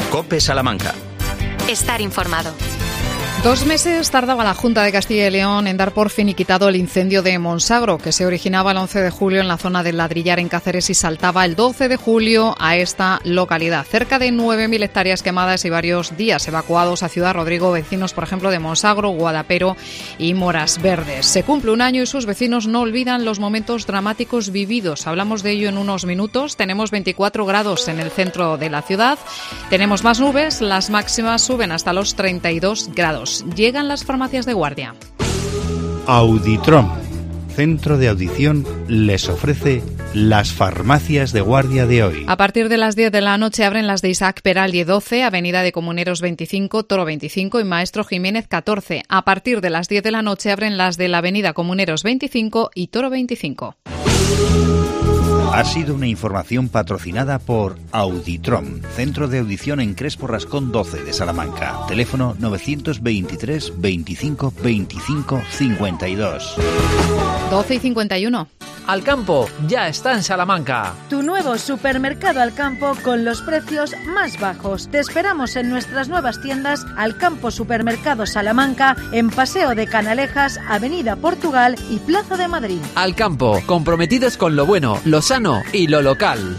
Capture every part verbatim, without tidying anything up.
COPE Salamanca. Estar informado. Dos meses tardaba la Junta de Castilla y León en dar por finiquitado el incendio de Monsagro, que se originaba el once de julio en la zona del Ladrillar en Cáceres y saltaba el doce de julio a esta localidad. Cerca de nueve mil hectáreas quemadas y varios días evacuados a Ciudad Rodrigo, vecinos, por ejemplo, de Monsagro, Guadapero y Moras Verdes. Se cumple un año y sus vecinos no olvidan los momentos dramáticos vividos. Hablamos de ello en unos minutos. Tenemos veinticuatro grados en el centro de la ciudad. Tenemos más nubes. Las máximas suben hasta los treinta y dos grados. Llegan las farmacias de guardia. Auditrom, centro de audición, les ofrece las farmacias de guardia de hoy. A partir de las diez de la noche abren las de Isaac Peral doce, Avenida de Comuneros veinticinco, Toro veinticinco y Maestro Jiménez catorce. A partir de las diez de la noche abren las de la Avenida Comuneros veinticinco y Toro veinticinco. Ha sido una información patrocinada por Auditrom, centro de audición en Crespo Rascón doce de Salamanca. Teléfono novecientos veintitrés veinticinco veinticinco cincuenta y dos. doce y cincuenta y uno. Alcampo ya está en Salamanca. Tu nuevo supermercado Alcampo con los precios más bajos. Te esperamos en nuestras nuevas tiendas Alcampo Supermercado Salamanca, en Paseo de Canalejas, Avenida Portugal y Plaza de Madrid. Alcampo, comprometidos con lo bueno, lo sano y lo local.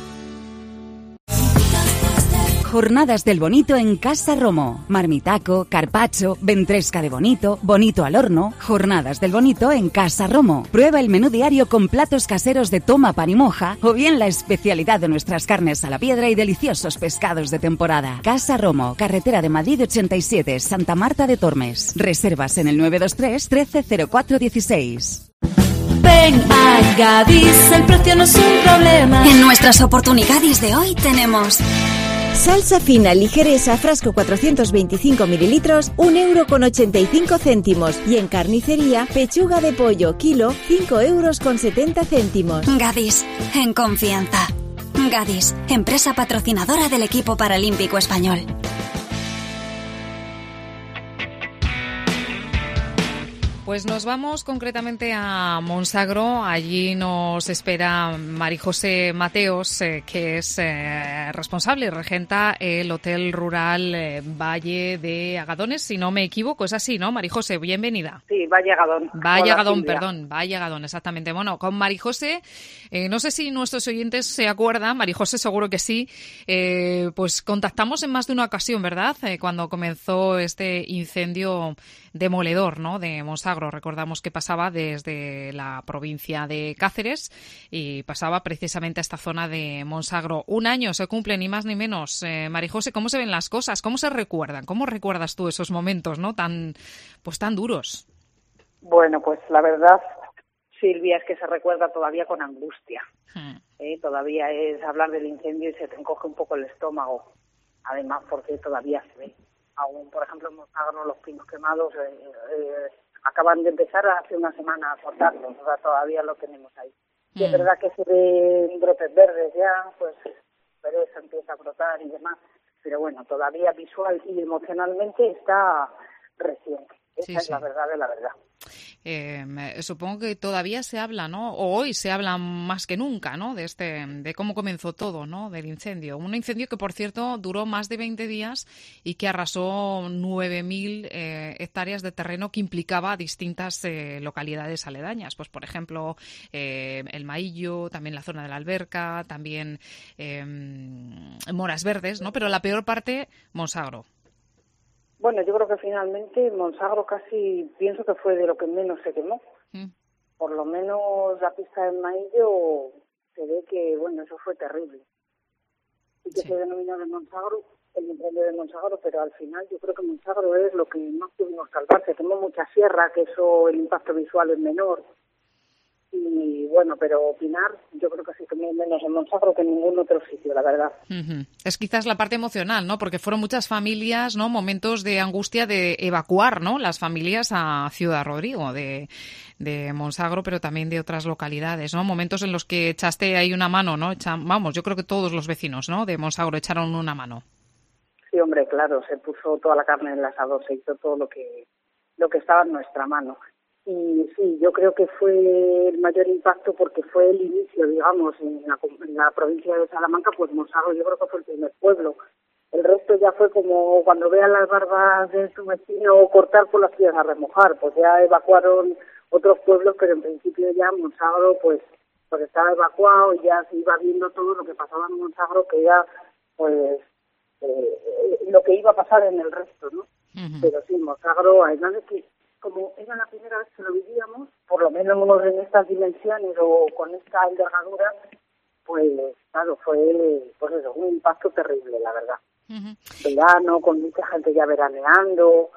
Jornadas del bonito en Casa Romo. Marmitaco, carpaccio, ventresca de bonito, bonito al horno. Jornadas del bonito en Casa Romo. Prueba el menú diario con platos caseros de toma, pan y moja, o bien la especialidad de nuestras carnes a la piedra y deliciosos pescados de temporada. Casa Romo, carretera de Madrid ochenta y siete, Santa Marta de Tormes. Reservas en el nueve dos tres trece cero cuatro dieciséis. Ven a Gadis, el precio no es un problema. En nuestras oportunidades de hoy tenemos... Salsa fina ligeresa, frasco cuatrocientos veinticinco mililitros, un euro con ochenta y cinco céntimos. Y en carnicería, pechuga de pollo, kilo, cinco euros con setenta céntimos. Gadis, en confianza. Gadis, empresa patrocinadora del equipo paralímpico español. Pues nos vamos concretamente a Monsagro. Allí nos espera María José Mateos, eh, que es eh, responsable y regenta el Hotel Rural eh, Valle de Agadones, si no me equivoco. Es así, ¿no, María José? Bienvenida. Sí, Valle Agadón. Valle Agadón, perdón. Valle Agadón, exactamente. Bueno, con María José, eh, no sé si nuestros oyentes se acuerdan, María José seguro que sí, eh, pues contactamos en más de una ocasión, ¿verdad? Eh, cuando comenzó este incendio demoledor, ¿no?, de Monsagro. Recordamos que pasaba desde la provincia de Cáceres y pasaba precisamente a esta zona de Monsagro. Un año se cumple, ni más ni menos. Eh, María José, ¿cómo se ven las cosas? ¿Cómo se recuerdan? ¿Cómo recuerdas tú esos momentos, no tan, pues tan duros? Bueno, pues la verdad, Silvia, es que se recuerda todavía con angustia. Hmm. Eh, todavía es hablar del incendio y se te encoge un poco el estómago. Además, porque todavía se ve. Aún, por ejemplo, en Monsagro, los pinos quemados eh, eh, acaban de empezar hace una semana a cortarlos, o sea, todavía lo tenemos ahí. Y mm. es verdad que se ven brotes verdes ya, pues pereza empieza a brotar y demás, pero bueno, todavía visual y emocionalmente está reciente. Esa sí, es sí. la verdad de la verdad. Eh, supongo que todavía se habla, ¿no? O hoy se habla más que nunca, ¿no? De este, de cómo comenzó todo, ¿no? Del incendio. Un incendio que, por cierto, duró más de veinte días y que arrasó nueve mil eh, hectáreas de terreno que implicaba distintas eh, localidades aledañas. Pues, por ejemplo, eh, El Maillo, también la zona de la Alberca, también eh, Moras Verdes, ¿no? Pero la peor parte, Monsagro. Bueno, yo creo que finalmente Monsagro casi pienso que fue de lo que menos se quemó. Mm. Por lo menos la pista del Maillo se ve que, bueno, eso fue terrible. Y que sí. se denominó de Monsagro, el incendio de Monsagro, pero al final yo creo que Monsagro es lo que más pudimos salvar. Se quemó mucha sierra, que eso, el impacto visual es menor. Y bueno, pero opinar, yo creo que sí que menos en Monsagro que en ningún otro sitio, la verdad. Uh-huh. Es quizás la parte emocional, ¿no? Porque fueron muchas familias, ¿no? Momentos de angustia de evacuar, ¿no? Las familias a Ciudad Rodrigo de, de Monsagro, pero también de otras localidades, ¿no? Momentos en los que echaste ahí una mano, ¿no? Echa, vamos, yo creo que todos los vecinos, ¿no? De Monsagro echaron una mano. Sí, hombre, claro, se puso toda la carne en el asador, se hizo todo lo que, lo que estaba en nuestra mano. Y sí, yo creo que fue el mayor impacto porque fue el inicio, digamos, en la, en la provincia de Salamanca, pues Monsagro yo creo que fue el primer pueblo El resto ya fue como cuando vean las barbas de su vecino cortar, pues las iban a remojar. Pues ya evacuaron otros pueblos, pero en principio ya Monsagro pues pues estaba evacuado y ya se iba viendo todo lo que pasaba en Monsagro, que ya pues eh, lo que iba a pasar en el resto, ¿no? Uh-huh. Pero sí, Monsagro, además de que como era la primera vez que lo vivíamos, por lo menos en estas dimensiones o con esta envergadura, pues claro, fue pues eso, un impacto terrible, la verdad. Uh-huh. Verano, con mucha gente ya veraneando,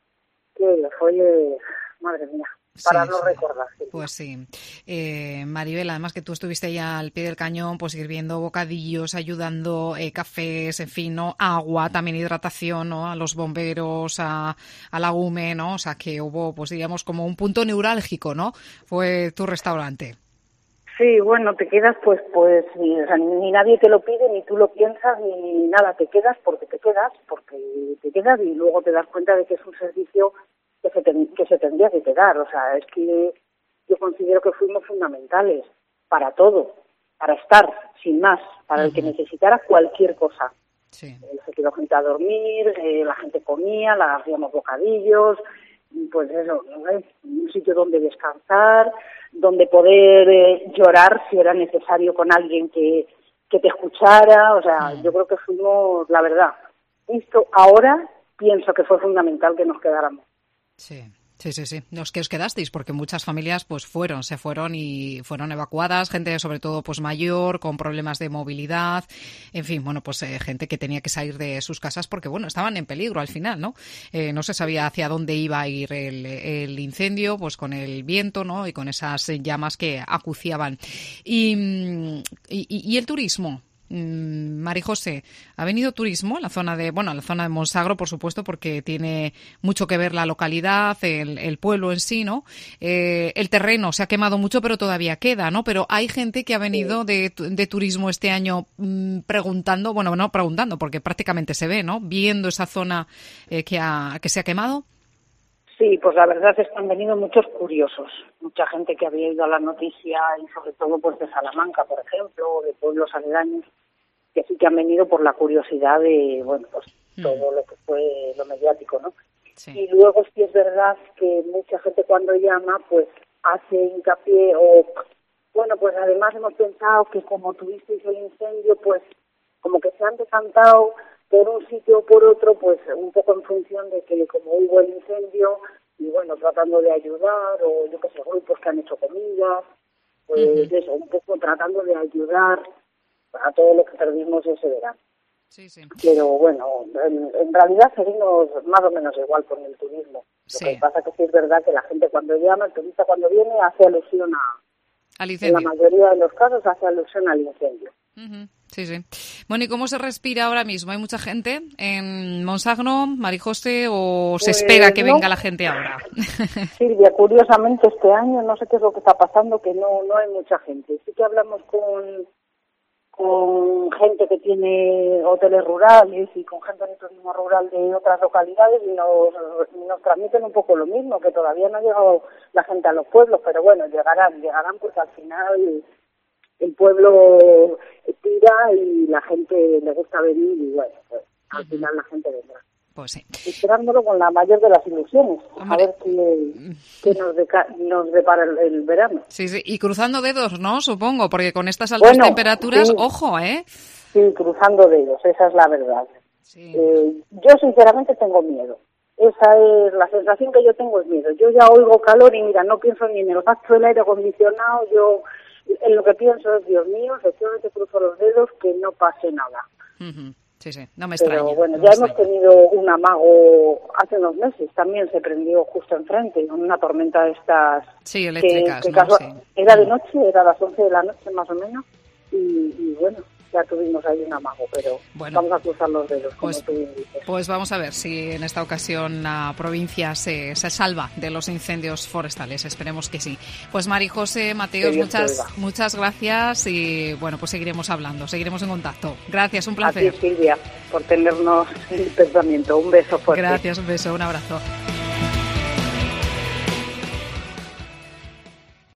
que fue, madre mía, para sí, no sí. recordar. Sí. Pues sí. Eh, Maribel, además que tú estuviste ya al pie del cañón, pues sirviendo bocadillos, ayudando, eh, cafés, en fin, ¿no? Agua, también hidratación, ¿no? A los bomberos, a, a la U M E, ¿no? O sea, que hubo, pues digamos, como un punto neurálgico, ¿no? Fue tu restaurante. Sí, bueno, te quedas pues, pues, ni, o sea, ni nadie te lo pide, ni tú lo piensas, ni nada, te quedas porque te quedas, porque te quedas y luego te das cuenta de que es un servicio que se, ten, que se tendría que quedar. O sea, es que yo considero que fuimos fundamentales para todo, para estar, sin más, para uh-huh. el que necesitara cualquier cosa. Sí. Eh, se quedó gente a dormir, eh, la gente comía, la hacíamos bocadillos, pues eso, ¿no? Un sitio donde descansar, donde poder eh, llorar si era necesario con alguien que, que te escuchara. O sea, uh-huh. yo creo que fuimos, la verdad, visto ahora, pienso que fue fundamental que nos quedáramos. Sí, sí, sí, sí. Los que os quedasteis, porque muchas familias pues fueron, se fueron y fueron evacuadas, gente sobre todo pues mayor, con problemas de movilidad, en fin, bueno, pues eh, gente que tenía que salir de sus casas porque, bueno, estaban en peligro al final, ¿no? Eh, no se sabía hacia dónde iba a ir el, el incendio, pues con el viento, ¿no? Y con esas llamas que acuciaban. Y, y, y el turismo. Mari José, ¿ha venido turismo a la zona de, bueno, a la zona de Monsagro, por supuesto, porque tiene mucho que ver la localidad, el, el pueblo en sí, ¿no? Eh, el terreno se ha quemado mucho, pero todavía queda, ¿no? Pero hay gente que ha venido de, de turismo este año mmm, preguntando, bueno, no preguntando, porque prácticamente se ve, ¿no? Viendo esa zona eh, que, ha, que se ha quemado. Sí, pues la verdad es que han venido muchos curiosos, mucha gente que había ido a la noticia y sobre todo pues de Salamanca, por ejemplo, o de pueblos aledaños, que sí que han venido por la curiosidad de, bueno, pues mm. todo lo que fue lo mediático, ¿no? Sí. Y luego sí es verdad que mucha gente cuando llama pues hace hincapié o, bueno, pues además hemos pensado que como tuvisteis el incendio, pues como que se han decantado por un sitio o por otro, pues un poco en función de que como hubo el incendio, y bueno, tratando de ayudar, o yo qué sé, grupos que han hecho comidas, pues uh-huh. eso, un poco tratando de ayudar a todo lo que perdimos ese verano. Sí, sí. Pero bueno, en, en realidad seguimos más o menos igual con el turismo. Sí. Lo que pasa que sí es verdad que la gente cuando llama, el turista cuando viene, hace alusión a... al incendio. En la mayoría de los casos hace alusión al incendio. Uh-huh. Sí, sí. Bueno, ¿y cómo se respira ahora mismo? ¿Hay mucha gente en Monsagro, Mari José, o se pues espera que no. venga la gente ahora? Silvia, curiosamente este año, no sé qué es lo que está pasando, que no no hay mucha gente. Sí que hablamos con, con gente que tiene hoteles rurales y con gente de turismo rural de otras localidades y nos, nos transmiten un poco lo mismo, que todavía no ha llegado la gente a los pueblos, pero bueno, llegarán, llegarán porque al final... el pueblo tira y la gente le gusta venir y bueno, pues al uh-huh. final la gente vendrá. Pues sí. Esperándolo con la mayor de las ilusiones. Hombre. A ver qué, qué nos, deca- nos depara el, el verano. Sí, sí, y cruzando dedos, ¿no? Supongo, porque con estas altas bueno, temperaturas, sí, ojo, ¿eh? Sí, cruzando dedos, esa es la verdad. Sí. Eh, yo sinceramente tengo miedo. Esa es la sensación que yo tengo, es miedo. Yo ya oigo calor y mira, no pienso ni en el gasto del aire acondicionado, yo... en lo que pienso es, Dios mío, efectivamente cruzo los dedos que no pase nada. Uh-huh. Sí, sí, no me extraña. Pero bueno, no ya hemos extraña. tenido un amago hace unos meses, también se prendió justo enfrente, una tormenta de estas... Sí, eléctricas, que, que ¿no? casual, sí. Era de noche, era a las once de la noche más o menos, y, y bueno, ya tuvimos ahí un amago, pero bueno, vamos a cruzar los dedos, como pues, tú bien dices. Pues vamos a ver si en esta ocasión la provincia se, se salva de los incendios forestales, esperemos que sí. Pues Mari José, Mateos, muchas muchas gracias y bueno, pues seguiremos hablando, seguiremos en contacto. Gracias, un placer. A ti, Silvia, por tenernos el pensamiento. Un beso fuerte. Gracias, un beso, un abrazo.